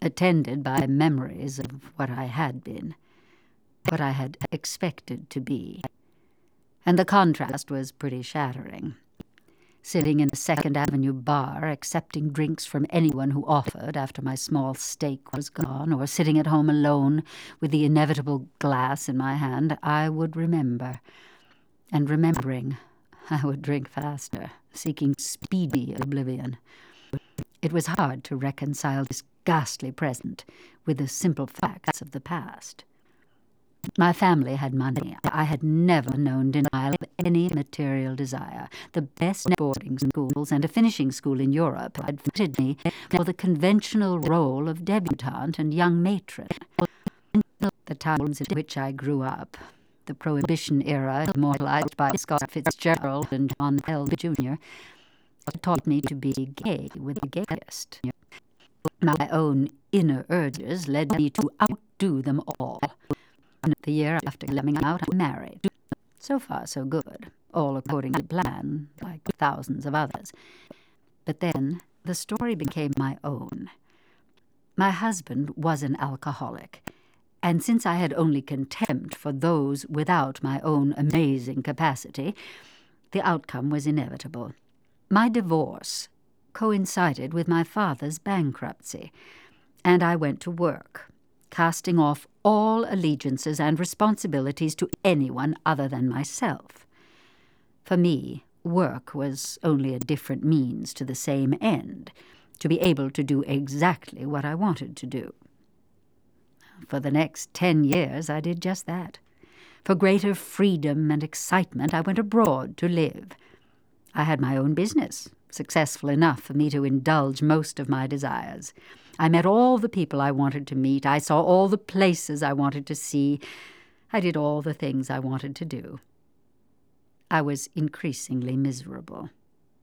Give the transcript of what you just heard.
attended by memories of what I had been, what I had expected to be. And the contrast was pretty shattering. Sitting in a Second Avenue bar, accepting drinks from anyone who offered after my small stake was gone, or sitting at home alone with the inevitable glass in my hand, I would remember. And remembering, I would drink faster, seeking speedy oblivion. It was hard to reconcile this ghastly present with the simple facts of the past. My family had money. I had never known denial of any material desire. The best boarding schools and a finishing school in Europe had fitted me for the conventional role of debutante and young matron. The towns in which I grew up, the Prohibition era, immortalized by Scott Fitzgerald and John Bell Jr., taught me to be gay with the gayest. My own inner urges led me to outdo them all. The year after coming out, I married. So far, so good, all according to plan, like thousands of others. But then the story became my own. My husband was an alcoholic, and since I had only contempt for those without my own amazing capacity, the outcome was inevitable. My divorce coincided with my father's bankruptcy, and I went to work, casting off all allegiances and responsibilities to anyone other than myself. For me, work was only a different means to the same end, to be able to do exactly what I wanted to do. For the next 10 years, I did just that. For greater freedom and excitement, I went abroad to live. I had my own business, successful enough for me to indulge most of my desires. I met all the people I wanted to meet. I saw all the places I wanted to see. I did all the things I wanted to do. I was increasingly miserable.